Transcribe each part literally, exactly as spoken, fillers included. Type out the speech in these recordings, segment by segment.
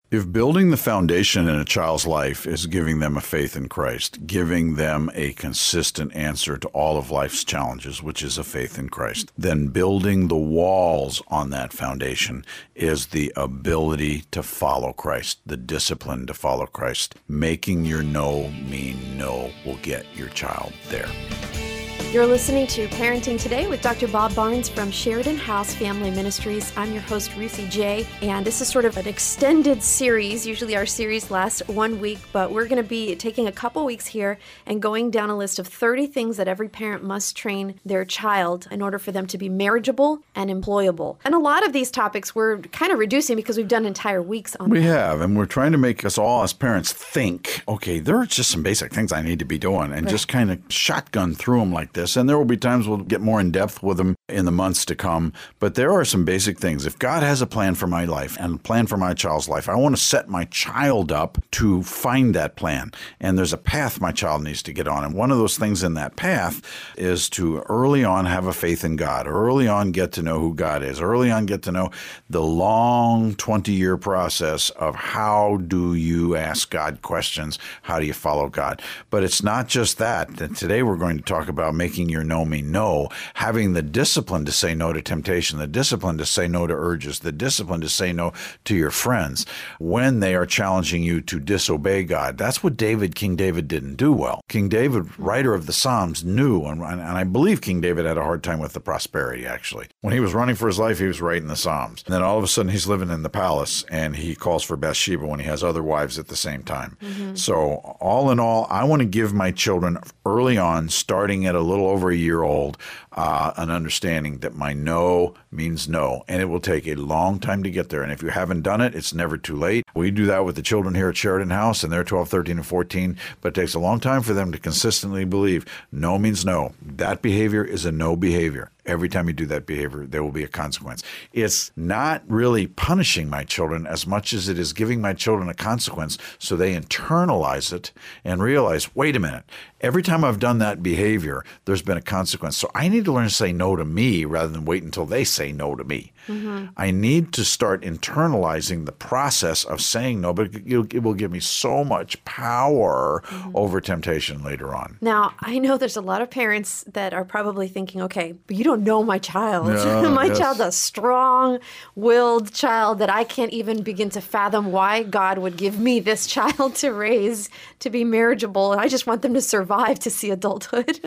If building the foundation in a child's life is giving them a faith in Christ, giving them a consistent answer to all of life's challenges, which is a faith in Christ, then building the walls on that foundation is the ability to follow Christ, the discipline to follow Christ. Making your no mean no will get your child there. You're listening to Parenting Today with Doctor Bob Barnes from Sheridan House Family Ministries. I'm your host, Ruthie J., and this is sort of an extended series. Usually our series lasts one week, but we're going to be taking a couple weeks here and going down a list of thirty things that every parent must train their child in order for them to be marriageable and employable. And a lot of these topics we're kind of reducing because we've done entire weeks on We that. have, and we're trying to make us all as parents think, okay, there are just some basic things I need to be doing, and Right. just kind of shotgun through them like this. And there will be times we'll get more in depth with them in the months to come. But there are some basic things. If God has a plan for my life and a plan for my child's life, I want to set my child up to find that plan. And there's a path my child needs to get on. And one of those things in that path is to early on have a faith in God, early on get to know who God is, early on get to know the long twenty-year process of how do you ask God questions, how do you follow God. But it's not just that. And today we're going to talk about making your no mean no, having the discipline to say no to temptation, the discipline to say no to urges, the discipline to say no to your friends when they are challenging you to disobey God. That's what David, King David didn't do well. King David, writer of the Psalms, knew, and, and I believe King David had a hard time with the prosperity, actually. When he was running for his life, he was writing the Psalms. And then all of a sudden he's living in the palace and he calls for Bathsheba when he has other wives at the same time. Mm-hmm. So all in all, I want to give my children early on, starting at a little over a year old, uh, an understanding that my no means no, and it will take a long time to get there. And if you haven't done it, it's never too late. We do that with the children here at Sheridan House, and they're twelve, thirteen, and fourteen, but it takes a long time for them to consistently believe no means no. That behavior is a no behavior. Every time you do that behavior, there will be a consequence. It's not really punishing my children as much as it is giving my children a consequence so they internalize it and realize, wait a minute, every time I've done that behavior, there's been a consequence. So I need to learn to say no to me rather than wait until they say no to me. Mm-hmm. I need to start internalizing the process of saying no, but it, it will give me so much power mm-hmm. over temptation later on. Now, I know there's a lot of parents that are probably thinking, okay, but you don't know my child. Yeah, my yes. child's a strong-willed child that I can't even begin to fathom why God would give me this child to raise to be marriageable. I just want them to survive to see adulthood.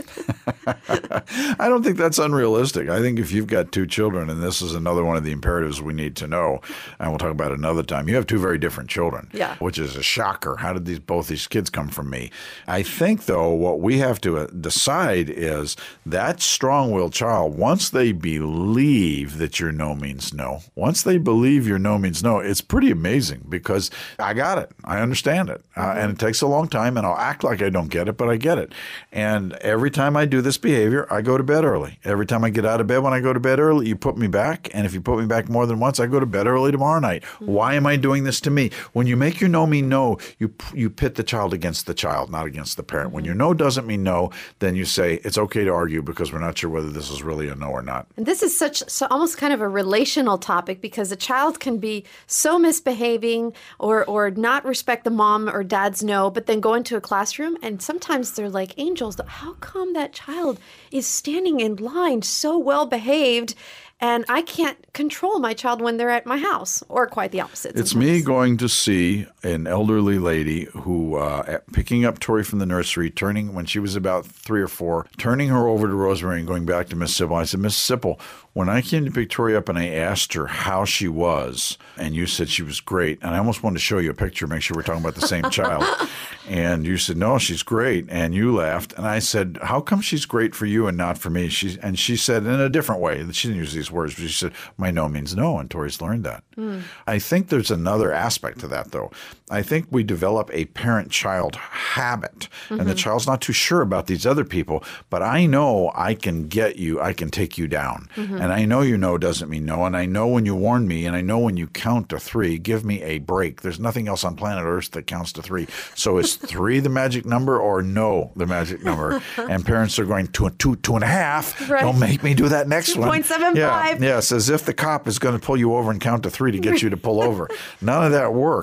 I don't think that's unrealistic. I think if you've got two children, and this is another one of the imperatives we need to know, and we'll talk about it another time, you have two very different children, yeah. which is a shocker. How did these both these kids come from me? I think, though, what we have to decide is that strong-willed child, once they believe that your no means no, once they believe your no means no, it's pretty amazing because I got it. I understand it. Uh, and it takes a long time, and I'll act like I don't get it, but I get it. And every time I do this behavior, I go to bed early. Every time I get out of bed when I go to bed early, you put me back. And if you put me back more than once, I go to bed early tomorrow night. Mm-hmm. Why am I doing this to me? When you make your no mean no, you you pit the child against the child, not against the parent. Mm-hmm. When your no doesn't mean no, then you say it's okay to argue because we're not sure whether this is really a no or not. And this is such so almost kind of a relational topic because a child can be so misbehaving or or not respect the mom or dad's no, but then go into a classroom and sometimes they're like angels. How come that child is standing in line so well behaved and I can't control my child when they're at my house, or quite the opposite? It's sometimes. me going to see an elderly lady who, uh, picking up Tori from the nursery, turning when she was about three or four, turning her over to Rosemary and going back to Miss Sipple. I said, Miss Sipple, when I came to pick Tori up and I asked her how she was, and you said she was great, and I almost wanted to show you a picture, make sure we're talking about the same child. And you said, no, she's great. And you laughed. And I said, how come she's great for you and not for me? She, and she said in a different way, she didn't use these words, but she said, my no means no. And Tori's learned that. Mm. I think there's another aspect to that, though. I think we develop a parent-child habit, mm-hmm. and the child's not too sure about these other people, but I know I can get you, I can take you down. Mm-hmm. And I know you know doesn't mean no, and I know when you warn me, and I know when you count to three, give me a break. There's nothing else on planet Earth that counts to three. So is three the magic number or no the magic number? And parents are going, two, two, two and a half. Right. Don't make me do that next one. two point seven five. Yeah, yes, as if the cop is going to pull you over and count to three to get you to pull over. None of that works.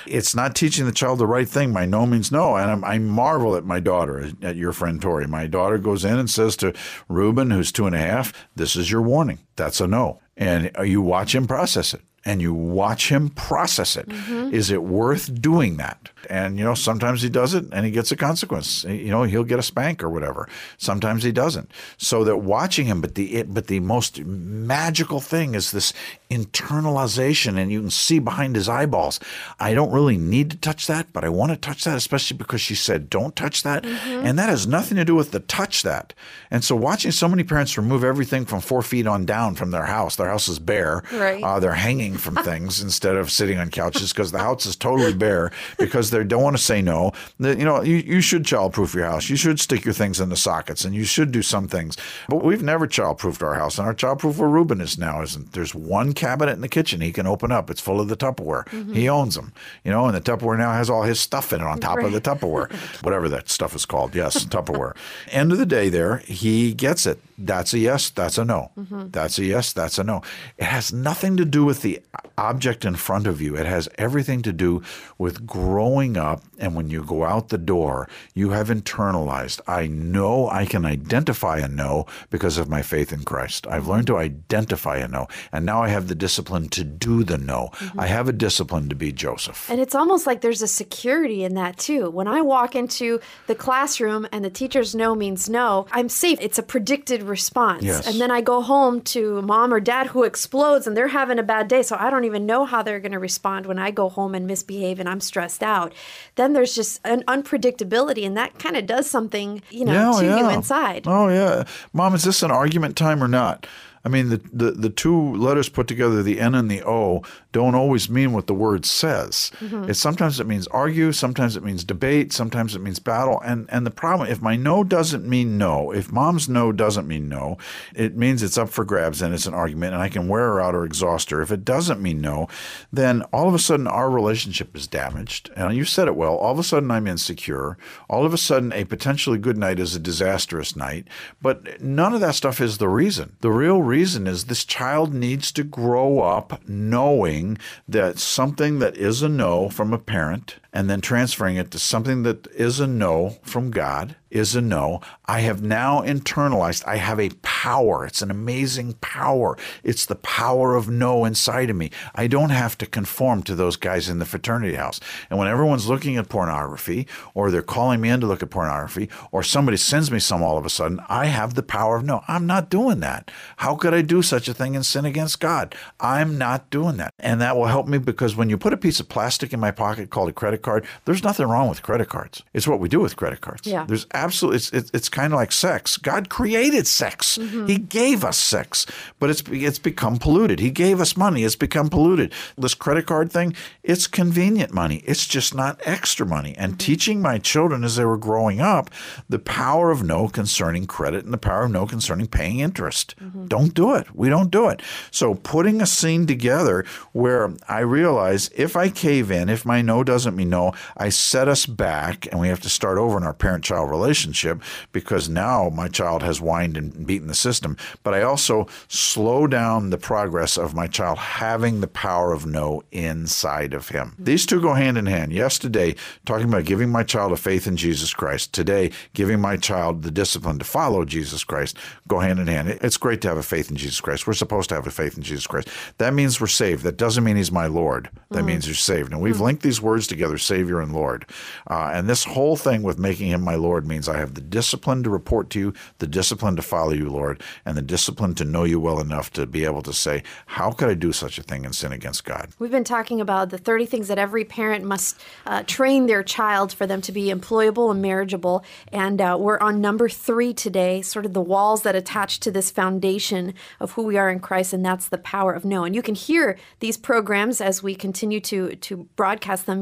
It's not teaching the child the right thing by no means no. And I'm, I marvel at my daughter, at your friend Tori. My daughter goes in and says to Reuben, who's two and a half, this is your warning. That's a no. And you watch him process it. And you watch him process it. Mm-hmm. Is it worth doing that? And, you know, sometimes he does it and he gets a consequence. You know, he'll get a spank or whatever. Sometimes he doesn't. So that watching him, but the it, but the most magical thing is this internalization, and you can see behind his eyeballs. I don't really need to touch that, but I want to touch that, especially because she said, don't touch that. Mm-hmm. And that has nothing to do with the touch that. And so watching so many parents remove everything from four feet on down from their house. Their house is bare. Right. Uh, they're hanging from things instead of sitting on couches because the house is totally bare because they don't want to say no. The, you know, you, you should childproof your house. You should stick your things in the sockets, and you should do some things. But we've never childproofed our house, and our childproof where Reuben is now isn't. There's one cabinet in the kitchen he can open up. It's full of the Tupperware. Mm-hmm. He owns them, you know, and the Tupperware now has all his stuff in it on top right. of the Tupperware, whatever that stuff is called. Yes, Tupperware. End of the day there, he gets it. That's a yes, that's a no. Mm-hmm. That's a yes, that's a no. It has nothing to do with the object in front of you. It has everything to do with growing up, and when you go out the door, you have internalized, I know I can identify a no because of my faith in Christ. I've learned to identify a no, and now I have the discipline to do the no. Mm-hmm. I have a discipline to be Joseph. And it's almost like there's a security in that too. When I walk into the classroom and the teacher's no means no, I'm safe. It's a predicted response. Yes. And then I go home to mom or dad who explodes and they're having a bad day, so I don't even know how they're going to respond when I go home and misbehave and I'm stressed out. Then there's just an unpredictability, and that kind of does something, you know, yeah, to yeah. you inside. Oh, yeah. Mom, is this an argument time or not? I mean, the, the, the two letters put together, the N and the O, don't always mean what the word says. Mm-hmm. It's sometimes it means argue, sometimes it means debate, sometimes it means battle. And and the problem, if my no doesn't mean no, if mom's no doesn't mean no, it means it's up for grabs and it's an argument and I can wear her out or exhaust her. If it doesn't mean no, then all of a sudden our relationship is damaged. And you said it well. All of a sudden I'm insecure. All of a sudden a potentially good night is a disastrous night. But none of that stuff is the reason. The real reason is this child needs to grow up knowing that something that is a no from a parent and then transferring it to something that is a no from God is a no. I have now internalized. I have a power. It's an amazing power. It's the power of no inside of me. I don't have to conform to those guys in the fraternity house. And when everyone's looking at pornography, or they're calling me in to look at pornography, or somebody sends me some all of a sudden, I have the power of no. I'm not doing that. How could I do such a thing and sin against God? I'm not doing that. And that will help me, because when you put a piece of plastic in my pocket called a credit card, there's nothing wrong with credit cards. It's what we do with credit cards. Yeah. There's absolutely, it's, it's, it's kind of like sex. God created sex. Mm-hmm. He gave us sex, but it's it's become polluted. He gave us money. It's become polluted. This credit card thing, it's convenient money. It's just not extra money. And mm-hmm. teaching my children as they were growing up the power of no concerning credit and the power of no concerning paying interest. Mm-hmm. Don't do it. We don't do it. So putting a scene together where I realize if I cave in, if my no doesn't mean no, I set us back and we have to start over in our parent-child relationship, because now my child has whined and beaten the system. But I also slow down the progress of my child having the power of no inside of him. Mm-hmm. These two go hand in hand. Yesterday, talking about giving my child a faith in Jesus Christ. Today, giving my child the discipline to follow Jesus Christ go hand in hand. It's great to have a faith in Jesus Christ. We're supposed to have a faith in Jesus Christ. That means we're saved. That doesn't mean he's my Lord. That mm-hmm. means you're saved. And we've mm-hmm. linked these words together, Savior and Lord. Uh, and this whole thing with making him my Lord means I have the discipline to report to you, the discipline to follow you, Lord, and the discipline to know you well enough to be able to say, how could I do such a thing and sin against God? We've been talking about the thirty things that every parent must uh, train their child for them to be employable and marriageable. And uh, we're on number three today, sort of the walls that attach to this foundation of who we are in Christ, and that's the power of no. And you can hear these programs as we continue to, to broadcast them. You can hear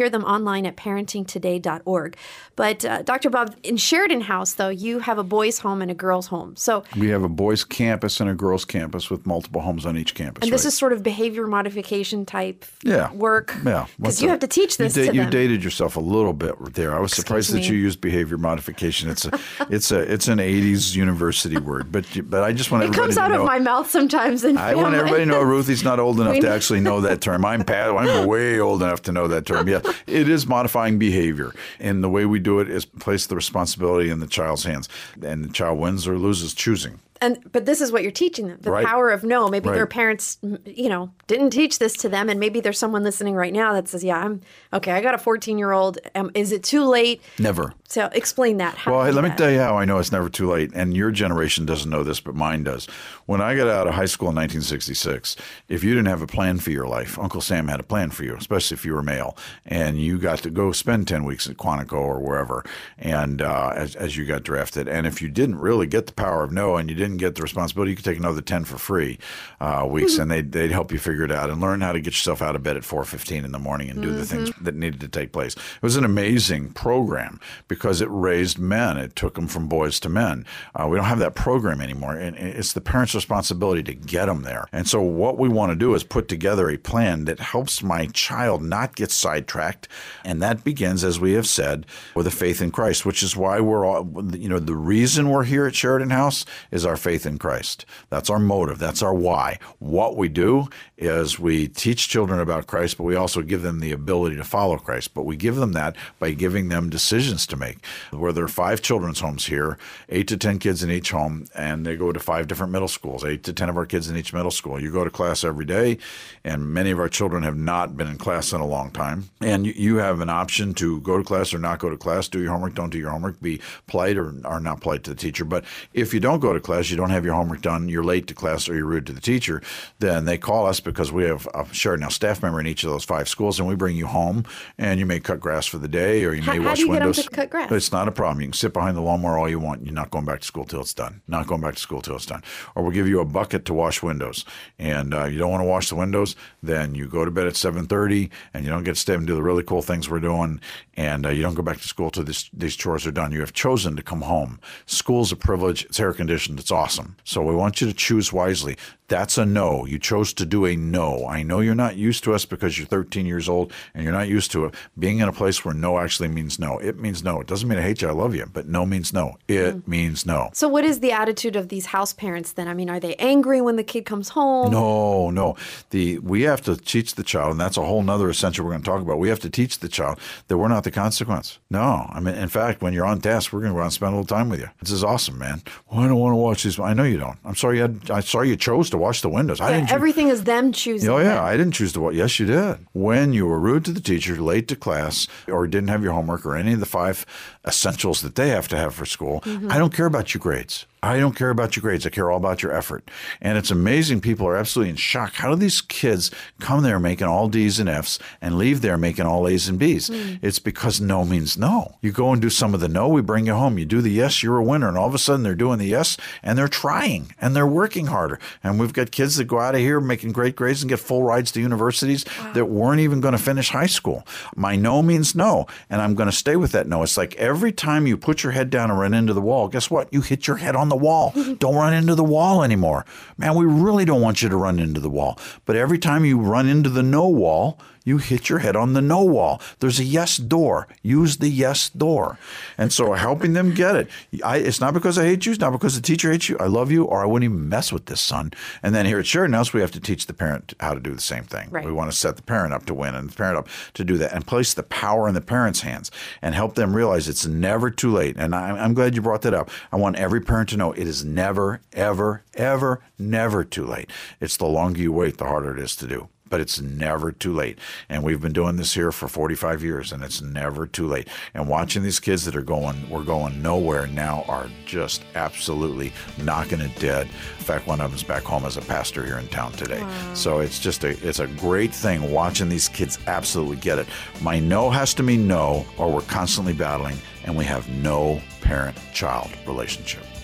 hear them online at parenting today dot org. But uh, Doctor Bob, in Sheridan House, though, you have a boys' home and a girls' home. So we have a boys' campus and a girls' campus with multiple homes on each campus. And this right? is sort of behavior modification type yeah. work. Yeah. Because you have to teach this you da- to them. You dated yourself a little bit there. I was Excuse surprised me. that you used behavior modification. It's a, it's a, it's an eighties university word. But but I just want It everybody comes to out know. of my mouth sometimes. In I want everybody to know Ruthie's not old enough We- to actually know that term. I'm past, I'm way old enough to know that term. Yeah, it is modifying behavior. And the way we do it is place the responsibility in the child's hands. And the child wins or loses choosing. And but this is what you're teaching them, the Right. power of no. Maybe Right. their parents, you know, didn't teach this to them, and maybe there's someone listening right now that says, "Yeah, I'm okay. I got a fourteen-year-old. Um, is it too late?" Never. So explain that. How Well, hey, do let me that? tell you how I know it's never too late. And your generation doesn't know this, but mine does. When I got out of high school in nineteen sixty-six, if you didn't have a plan for your life, Uncle Sam had a plan for you, especially if you were male. And you got to go spend ten weeks at Quantico or wherever and uh, as, as you got drafted. And if you didn't really get the power of no and you didn't get the responsibility, you could take another ten for free uh, weeks, and they'd, they'd help you figure it out and learn how to get yourself out of bed at four fifteen in the morning and do Mm-hmm. the things that needed to take place. It was an amazing program because it raised men. It took them from boys to men. Uh, we don't have that program anymore, and it's the parents' responsibility to get them there. And so what we want to do is put together a plan that helps my child not get sidetracked, and that begins, as we have said, with a faith in Christ, which is why we're all, you know, the reason we're here at Sheridan House is our faith in Christ. That's our motive. That's our why. What we do is we teach children about Christ, but we also give them the ability to follow Christ. But we give them that by giving them decisions to make. Where there are five children's homes here, eight to ten kids in each home, and they go to five different middle schools, eight to ten of our kids in each middle school. You go to class every day, and many of our children have not been in class in a long time. And you, you have an option to go to class or not go to class, do your homework, don't do your homework, be polite or, or not polite to the teacher. But if you don't go to class, you don't have your homework done, you're late to class, or you're rude to the teacher, then they call us because we have a Sheridan House staff member in each of those five schools, and we bring you home, and you may cut grass for the day, or you How- may how wash do you get 'em windows. to cut grass? It's not a problem. You can sit behind the lawnmower all you want. You're not going back to school till it's done. Not going back to school till it's done. Or we'll give you a bucket to wash windows, and uh, you don't want to wash the windows, then you go to bed at seven thirty, and you don't get to stay and do the really cool things we're doing, and uh, you don't go back to school till this, these chores are done. You have chosen to come home. School's a privilege. It's air conditioned. It's awesome. So we want you to choose wisely. That's a no. You chose to do a no. I know you're not used to us because you're thirteen years old and you're not used to it. Being in a place where no actually means no. It means no. It doesn't mean I hate you, I love you, but no means no. It mm. means no. So what is the attitude of these house parents then? I mean, are they angry when the kid comes home? No, no. The we have to teach the child, and that's a whole nother essential we're going to talk about. We have to teach the child that we're not the consequence. No. I mean, in fact, when you're on task, we're going to go out and spend a little time with you. This is awesome, man. Well, I don't want to watch these. I know you don't. I'm sorry you had, I'm sorry you chose to wash the windows. I Yeah, didn't everything is them choosing. Oh, yeah. that. I didn't choose to watch. Yes, you did. When you were rude to the teacher, late to class, or didn't have your homework, or any of the five essentials that they have to have for school, mm-hmm. I don't care about your grades. I don't care about your grades. I care all about your effort. And it's amazing. People are absolutely in shock. How do these kids come there making all D's and F's and leave there making all A's and B's? Mm. It's because no means no. You go and do some of the no, we bring you home. You do the yes, you're a winner. And all of a sudden they're doing the yes, and they're trying, and they're working harder. And we've got kids that go out of here making great grades and get full rides to universities wow. that weren't even going to finish high school. My no means no, and I'm going to stay with that no. It's like every time you put your head down and run into the wall, guess what? You hit your head on the wall. Don't run into the wall anymore. Man, we really don't want you to run into the wall. But every time you run into the no wall, you hit your head on the no wall. There's a yes door. Use the yes door. And so helping them get it. I, it's not because I hate you. It's not because the teacher hates you. I love you, or I wouldn't even mess with this son. And then here at Sheridan House, we have to teach the parent how to do the same thing. Right. We want to set the parent up to win and the parent up to do that and place the power in the parent's hands and help them realize it's never too late. And I, I'm glad you brought that up. I want every parent to know it is never, ever, ever, never too late. It's the longer you wait, the harder it is to do. But it's never too late. And we've been doing this here for forty-five years, and it's never too late. And watching these kids that are going, we're going nowhere now, are just absolutely knocking it dead. In fact, one of them's back home as a pastor here in town today. Wow. So it's just a, it's a great thing watching these kids absolutely get it. My no has to mean no, or we're constantly battling, and we have no parent-child relationship.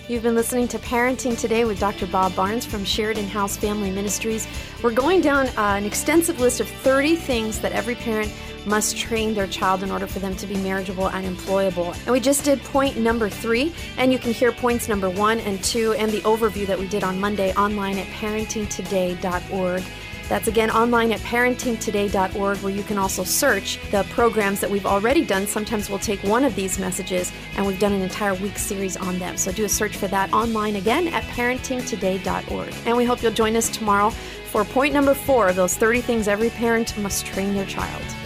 You've been listening to Parenting Today with Doctor Bob Barnes from Sheridan House Family Ministries. We're going down uh, an extensive list of thirty things that every parent must train their child in order for them to be marriageable and employable. And we just did point number three, and you can hear points number one and two and the overview that we did on Monday online at parenting today dot org. That's again online at parenting today dot org, where you can also search the programs that we've already done. Sometimes we'll take one of these messages and we've done an entire week series on them. So do a search for that online again at parenting today dot org. And we hope you'll join us tomorrow for point number four of those thirty things every parent must train their child.